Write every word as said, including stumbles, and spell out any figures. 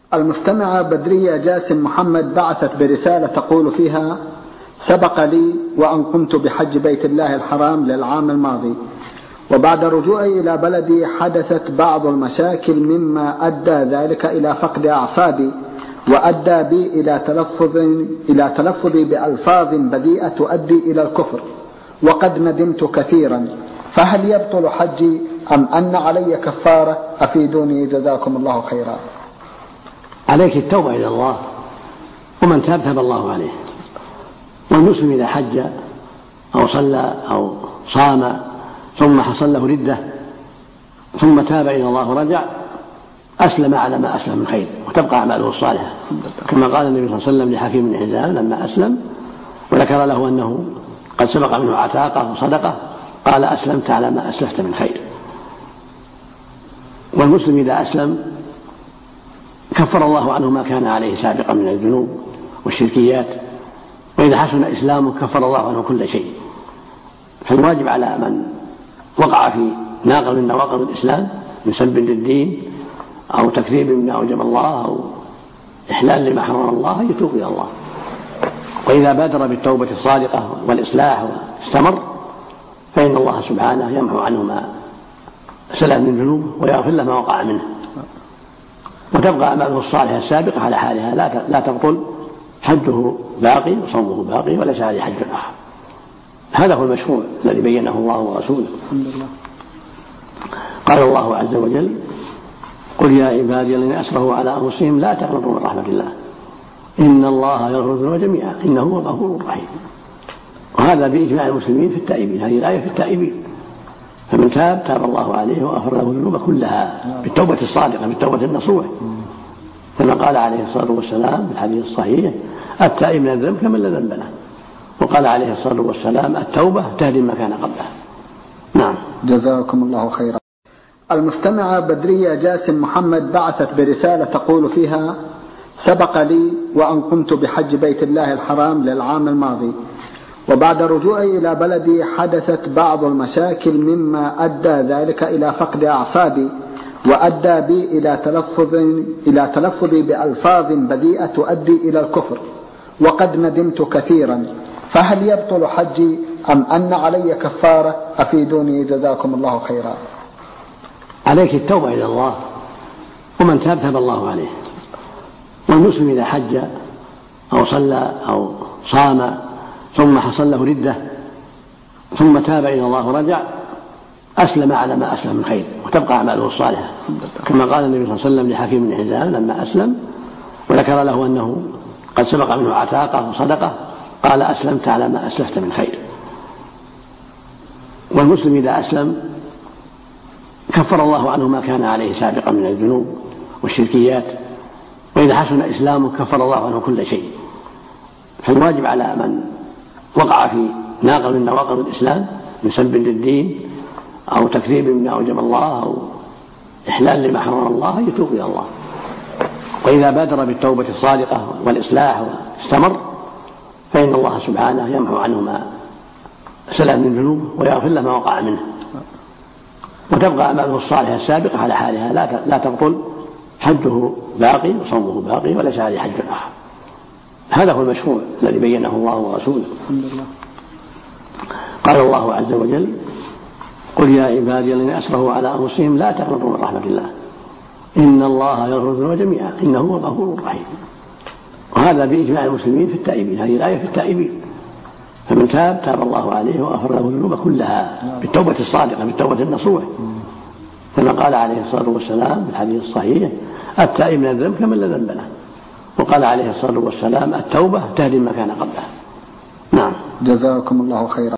المستمعة بدرية جاسم محمد بعثت برسالة تقول فيها: سبق لي وأن قمت بحج بيت الله الحرام للعام الماضي، وبعد رجوعي إلى بلدي حدثت بعض المشاكل مما أدى ذلك إلى فقد أعصابي، وأدى بي إلى تلفظ إلى تلفظي بألفاظ بذيئة تؤدي إلى الكفر، وقد ندمت كثيرا، فهل يبطل حجي أم أن علي كفارة؟ أفيدوني جزاكم الله خيرا. عليك التوبة إلى الله، ومن تاب تاب الله عليه. والمسلم إذا حج أو صلى أو صام ثم حصل له ردة ثم تاب إلى الله ورجع أسلم على ما أسلم من خير، وتبقى أعماله الصالحة، كما قال النبي صلى الله عليه وسلم لحكيم بن حزام لما أسلم وذكر له أنه قد سبق منه عتاقة وصدقة، قال: أسلمت على ما أسلفت من خير. والمسلم إذا أسلم كفر الله عنه ما كان عليه سابقا من الذنوب والشركيات، وإذا حسن إسلامه كفر الله عنه كل شيء. فالواجب على من وقع في ناقض من نواقض الإسلام من سب للدين أو تكذيب مما أوجب الله أو إحلال لما حرم الله يتوب إلى الله، وإذا بادر بالتوبة الصادقة والإصلاح واستمر فإن الله سبحانه يمحو عنه ما سلف من ذنوبه ويغفر له ما وقع منه، وتبقى أعماله الصالحة السابقة على حالها لا تبطل، حجه باقي وصومه باقي وليس عليه حج آخر. هذا هو المشروع الذي بينه الله ورسوله. قال الله عز وجل: قل يا عبادي الذين أسرفوا على أنفسهم لا تقنطوا من رحمة الله إن الله يغفر الذنوب جميعا إنه هو الغفور الرحيم. وهذا بإجماع المسلمين في التائبين، هذه الآية في التائبين، فمن تاب تاب الله عليه وغفر له الذنوب كلها بالتوبة الصادقة بالتوبة النصوح، كما قال عليه الصلاة والسلام في الحديث الصحيح: التائب من الذنب كمن لا ذنب له. وقال عليه الصلاة والسلام: التوبة تهدم ما كان قبلها. نعم، جزاكم الله خيرا. المستمعة بدرية جاسم محمد بعثت برسالة تقول فيها: سبق لي وأن قمت بحج بيت الله الحرام للعام الماضي، وبعد رجوعي إلى بلدي حدثت بعض المشاكل مما أدى ذلك إلى فقد أعصابي، وأدى بي إلى تلفظ إلى تلفظي بألفاظ بذيئة تؤدي إلى الكفر، وقد ندمت كثيرا، فهل يبطل حجي أم أن علي كفارة؟ أفيدوني جزاكم الله خيرا. عليك التوبة إلى الله، ومن تاب تاب الله عليه. والمسلم إذا حج أو صلى أو صام ثم حصل له ردة ثم تاب إلى الله ورجع أسلم على ما أسلم من خير، وتبقى أعماله الصالحة، كما قال النبي صلى الله عليه وسلم لحكيم بن حزام لما أسلم وذكر له أنه قد سبق منه عتاقة وصدقة، قال: أسلمت على ما أسلفت من خير. والمسلم إذا أسلم كفر الله عنه ما كان عليه سابقا من الذنوب والشركيات، وإذا حسن إسلامه كفر الله عنه كل شيء. فالواجب على من وقع في ناقض من نواقض الإسلام من سب للدين أو تكذيب مما أوجب الله أو إحلال لما حرم الله يتوب إلى الله، وإذا بادر بالتوبة الصادقة والإصلاح واستمر فإن الله سبحانه يمحو عنه ما سلف من ذنوبه ويغفر له ما وقع منه، وتبقى أعماله الصالحة السابقة على حالها لا تبطل، حجه باقي وصومه باقي وليس عليه حج آخر. هذا هو المشروع الذي بينه الله ورسوله. قال الله عز وجل: قل يا عبادي الذين أسرفوا على أنفسهم لا تقنطوا من رحمة الله إن الله يغفر الذنوب جميعا إنه هو الغفور الرحيم. وهذا بإجماع المسلمين في التائبين، هذه الآية في التائبين، فمن تاب تاب الله عليه وغفر له الذنوب كلها بالتوبة الصادقة بالتوبة النصوح، كما قال عليه الصلاة والسلام في الحديث الصحيح: التائب من الذنب كمن لا ذنب له. وقال عليه الصلاة والسلام: التوبة تهدم ما كان قبلها. نعم، جزاكم الله خيرا.